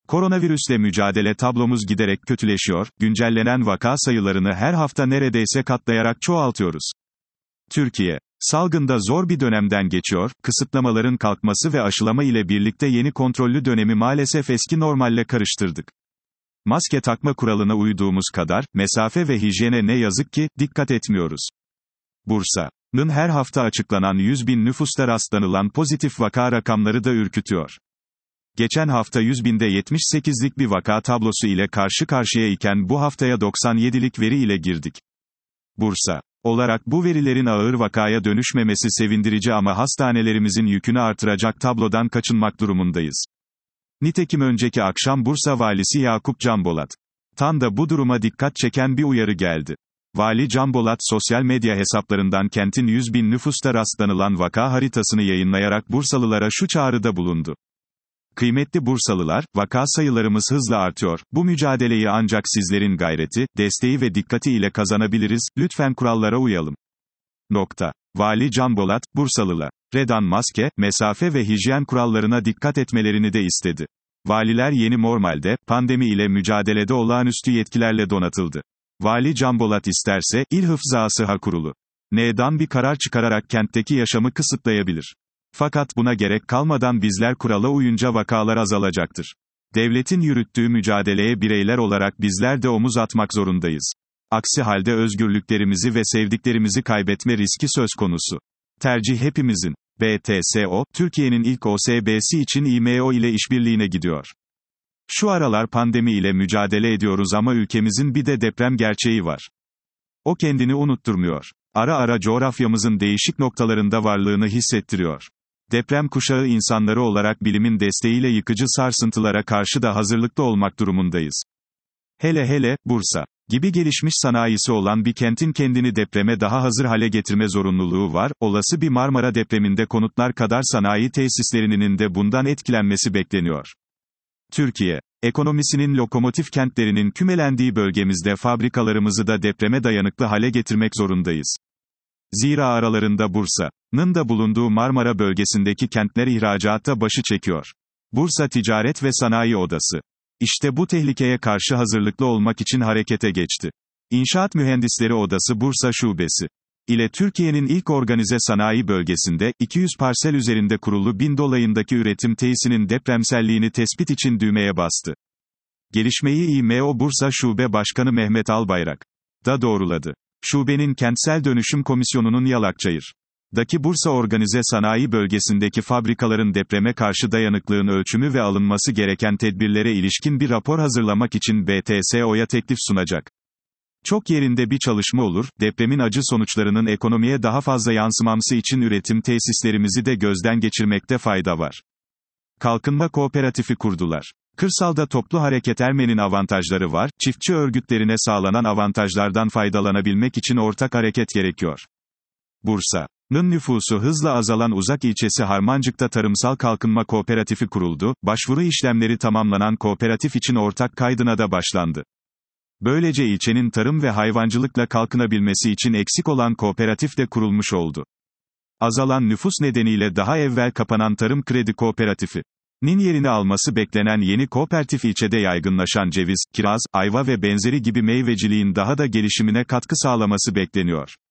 Koronavirüsle mücadele tablomuz giderek kötüleşiyor, güncellenen vaka sayılarını her hafta neredeyse katlayarak çoğaltıyoruz. Türkiye, salgında zor bir dönemden geçiyor, kısıtlamaların kalkması ve aşılama ile birlikte yeni kontrollü dönemi maalesef eski normalle karıştırdık. Maske takma kuralına uyduğumuz kadar, mesafe ve hijyene ne yazık ki, dikkat etmiyoruz. Bursa'nın her hafta açıklanan 100.000 nüfusta rastlanılan pozitif vaka rakamları da ürkütüyor. Geçen hafta 100.000'de 78'lik bir vaka tablosu ile karşı karşıya iken bu haftaya 97'lik veri ile girdik. Bursa olarak bu verilerin ağır vakaya dönüşmemesi sevindirici ama hastanelerimizin yükünü artıracak tablodan kaçınmak durumundayız. Nitekim önceki akşam Bursa Valisi Yakup Canbolat'tan da bu duruma dikkat çeken bir uyarı geldi. Vali Canbolat sosyal medya hesaplarından kentin 100.000 nüfusta rastlanılan vaka haritasını yayınlayarak Bursalılara şu çağrıda bulundu. Kıymetli Bursalılar, vaka sayılarımız hızla artıyor, bu mücadeleyi ancak sizlerin gayreti, desteği ve dikkati ile kazanabiliriz, lütfen kurallara uyalım. Vali Canbolat, Bursalılara maske, mesafe ve hijyen kurallarına dikkat etmelerini de istedi. Valiler yeni normalde, pandemi ile mücadelede olağanüstü yetkilerle donatıldı. Vali Canbolat isterse, İl Hıfzı Sıha Kurulu N'dan bir karar çıkararak kentteki yaşamı kısıtlayabilir. Fakat buna gerek kalmadan bizler kurala uyunca vakalar azalacaktır. Devletin yürüttüğü mücadeleye bireyler olarak bizler de omuz atmak zorundayız. Aksi halde özgürlüklerimizi ve sevdiklerimizi kaybetme riski söz konusu. Tercih hepimizin. BTSO, Türkiye'nin ilk OSB'si için İMO ile işbirliğine gidiyor. Şu aralar pandemi ile mücadele ediyoruz ama ülkemizin bir de deprem gerçeği var. O kendini unutturmuyor. Ara ara coğrafyamızın değişik noktalarında varlığını hissettiriyor. Deprem kuşağı insanları olarak bilimin desteğiyle yıkıcı sarsıntılara karşı da hazırlıklı olmak durumundayız. Hele Bursa gibi gelişmiş sanayisi olan bir kentin kendini depreme daha hazır hale getirme zorunluluğu var. Olası bir Marmara depreminde konutlar kadar sanayi tesislerinin de bundan etkilenmesi bekleniyor. Türkiye ekonomisinin lokomotif kentlerinin kümelendiği bölgemizde fabrikalarımızı da depreme dayanıklı hale getirmek zorundayız. Zira aralarında Bursa'nın da bulunduğu Marmara bölgesindeki kentler ihracatta başı çekiyor. Bursa Ticaret ve Sanayi Odası İşte bu tehlikeye karşı hazırlıklı olmak için harekete geçti. İnşaat Mühendisleri Odası Bursa Şubesi ile Türkiye'nin ilk organize sanayi bölgesinde, 200 parsel üzerinde kurulu 1000 dolayındaki üretim tesisinin depremselliğini tespit için düğmeye bastı. Gelişmeyi İMO Bursa Şube Başkanı Mehmet Albayrak da doğruladı. Şubenin Kentsel Dönüşüm Komisyonu'nun Yalakçayır'daki Bursa Organize Sanayi Bölgesi'ndeki fabrikaların depreme karşı dayanıklılığın ölçümü ve alınması gereken tedbirlere ilişkin bir rapor hazırlamak için BTSO'ya teklif sunacak. Çok yerinde bir çalışma olur, depremin acı sonuçlarının ekonomiye daha fazla yansımaması için üretim tesislerimizi de gözden geçirmekte fayda var. Kalkınma Kooperatifi kurdular. Kırsalda toplu hareket etmenin avantajları var, çiftçi örgütlerine sağlanan avantajlardan faydalanabilmek için ortak hareket gerekiyor. Bursa'nın nüfusu hızla azalan uzak ilçesi Harmancık'ta Tarımsal Kalkınma Kooperatifi kuruldu, başvuru işlemleri tamamlanan kooperatif için ortak kaydına da başlandı. Böylece ilçenin tarım ve hayvancılıkla kalkınabilmesi için eksik olan kooperatif de kurulmuş oldu. Azalan nüfus nedeniyle daha evvel kapanan Tarım Kredi Kooperatifi'nin yerini alması beklenen yeni kooperatif ilçede yaygınlaşan ceviz, kiraz, ayva ve benzeri gibi meyveciliğin daha da gelişimine katkı sağlaması bekleniyor.